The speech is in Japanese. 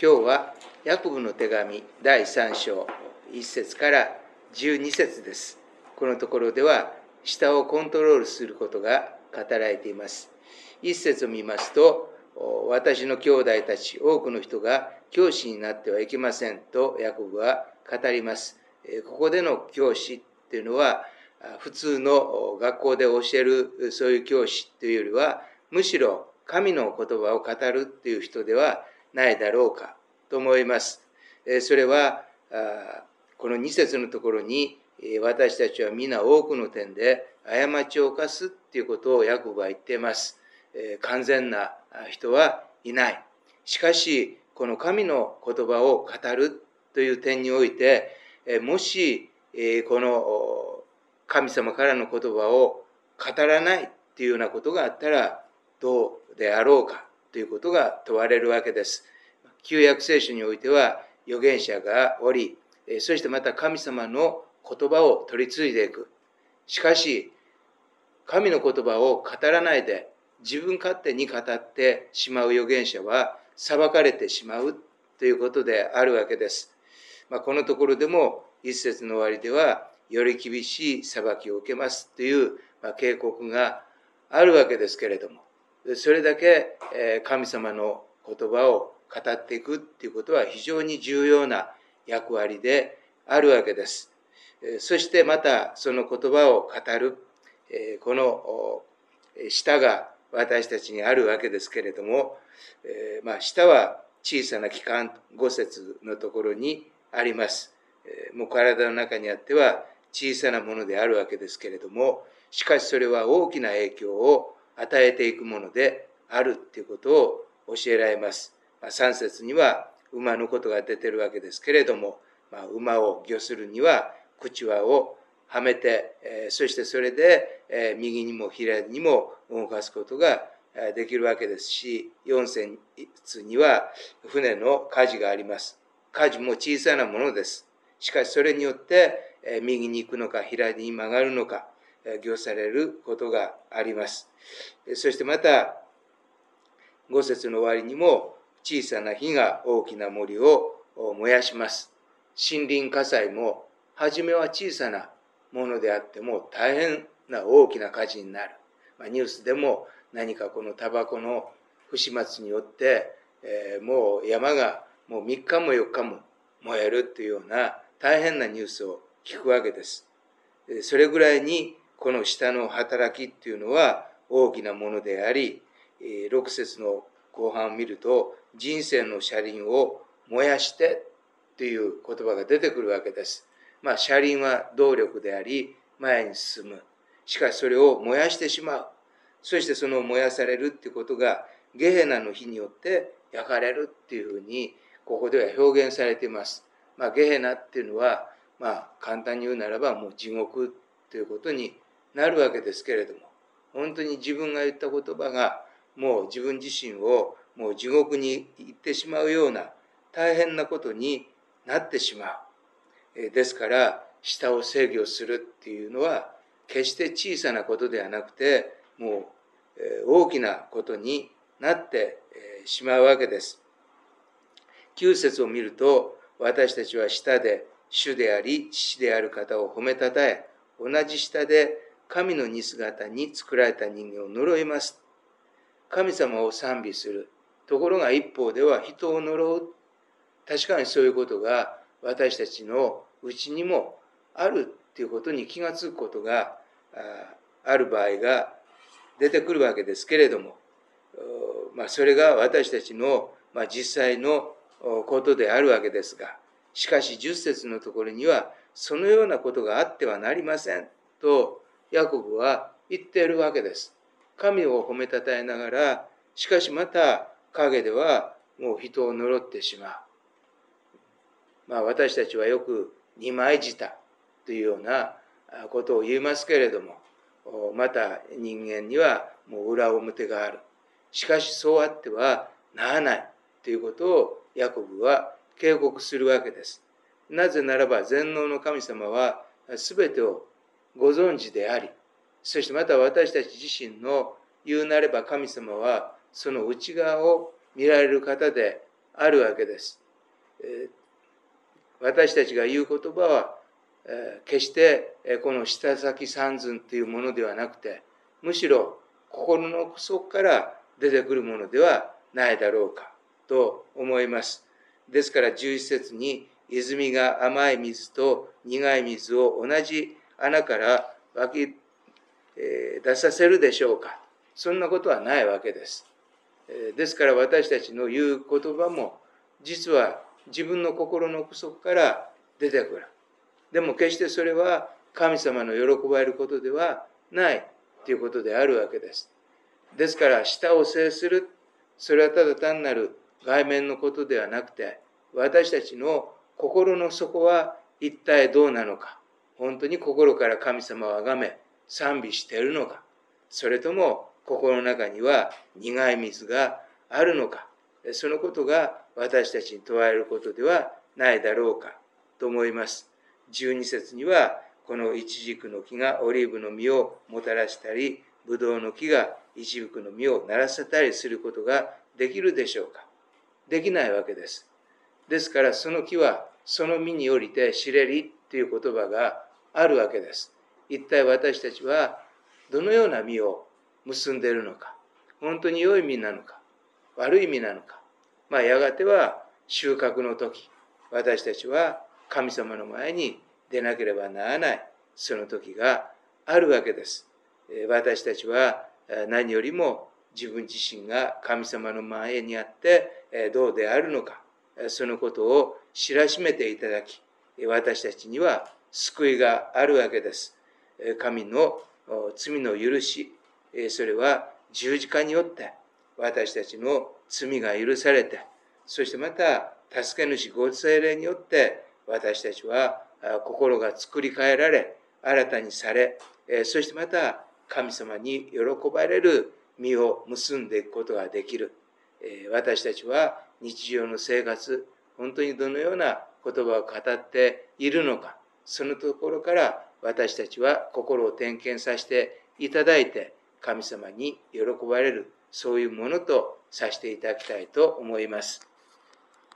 今日はヤコブの手紙第3章1節から12節です。このところでは舌をコントロールすることが語られています。1節を見ますと、私の兄弟たち多くの人が教師になってはいけませんとヤコブは語ります。ここでの教師っていうのは普通の学校で教えるそういう教師というよりは、むしろ神の言葉を語るっていう人ではないだろうかと思います。それはこの2節のところに、私たちは皆多くの点で過ちを犯すっていうことをヤコブは言っています。完全な人はいない。しかしこの神の言葉を語るという点において、もしこの神様からの言葉を語らないっていうようなことがあったらどうであろうかということが問われるわけです。旧約聖書においては預言者がおり、そしてまた神様の言葉を取り継いでいく。しかし神の言葉を語らないで自分勝手に語ってしまう預言者は裁かれてしまうということであるわけです。このところでも一節の終わりではより厳しい裁きを受けますという警告があるわけですけれども、それだけ神様の言葉を語っていくということは非常に重要な役割であるわけです。そしてまたその言葉を語るこの舌が私たちにあるわけですけれども、舌は小さな器官5節のところにあります。もう体の中にあっては小さなものであるわけですけれども、しかしそれは大きな影響を与えていくものであるということを教えられます。3節には馬のことが出ているわけですけれども、馬を御するには口輪をはめて、そしてそれで右にも左にも動かすことができるわけですし、4節には船の舵があります。舵も小さなものです。しかしそれによって右に行くのか左に曲がるのか御されることがあります。そしてまた5節の終わりにも小さな火が大きな森を燃やします。森林火災も初めは小さなものであっても大変な大きな火事になる。ニュースでも何かこのタバコの不始末によってもう山がもう3日も4日も燃えるというような大変なニュースを聞くわけです。それぐらいにこの舌の働きっていうのは大きなものであり、6節の後半を見ると人生の車輪を燃やしてという言葉が出てくるわけです。車輪は動力であり前に進む。しかしそれを燃やしてしまう。そしてその燃やされるっていうことがゲヘナの火によって焼かれるっていうふうにここでは表現されています。ゲヘナっていうのは簡単に言うならばもう地獄ということになるわけですけれども、本当に自分が言った言葉がもう自分自身をもう地獄に行ってしまうような大変なことになってしまう。ですから舌を制御するっていうのは決して小さなことではなくてもう大きなことになってしまうわけです。9節を見ると、私たちは舌で主であり父である方を褒めたたえ、同じ舌で神の似姿に作られた人間を呪います。神様を賛美する。ところが一方では人を呪う。確かにそういうことが私たちのうちにもあるということに気がつくことがある場合が出てくるわけですけれども、それが私たちの実際のことであるわけですが、しかし10節のところにはそのようなことがあってはなりませんとヤコブは言っているわけです。神を褒めたたえながら、しかしまた陰ではもう人を呪ってしまう。私たちはよく二枚舌というようなことを言いますけれども、また人間にはもう裏表がある。しかしそうあってはならないということをヤコブは警告するわけです。なぜならば全能の神様は全てをご存知であり、そしてまた私たち自身の言うなれば神様はその内側を見られる方であるわけです。私たちが言う言葉は、決してこの舌先三寸というものではなくて、むしろ心の奥底から出てくるものではないだろうかと思います。ですから11節に、泉が甘い水と苦い水を同じ穴から湧き出させるでしょうか。そんなことはないわけです。ですから私たちの言う言葉も実は自分の心の奥底から出てくる。でも決してそれは神様の喜ばれることではないということであるわけです。ですから舌を制する、それはただ単なる外面のことではなくて、私たちの心の底は一体どうなのか、本当に心から神様を崇め賛美しているのか、それとも心の中には苦い水があるのか、そのことが私たちに問われることではないだろうかと思います。12節には、このイチジクの木がオリーブの実をもたらしたり、ブドウの木がイチジクの実をならせたりすることができるでしょうか。できないわけです。ですからその木はその実によりて知れりという言葉があるわけです。一体私たちはどのような実を結んでいるのか、本当に良い実なのか、悪い実なのか、やがては収穫の時、私たちは神様の前に出なければならない、その時があるわけです。私たちは何よりも自分自身が神様の前にあってどうであるのか、そのことを知らしめていただき、私たちには救いがあるわけです。神の罪の許し、それは十字架によって私たちの罪が許されて、そしてまた助け主ご聖霊によって私たちは心が作り変えられ、新たにされ、そしてまた神様に喜ばれる実を結んでいくことができる。私たちは日常の生活、本当にどのような言葉を語っているのか、そのところから私たちは心を点検させていただいて、神様に喜ばれる、そういうものとさせていただきたいと思います。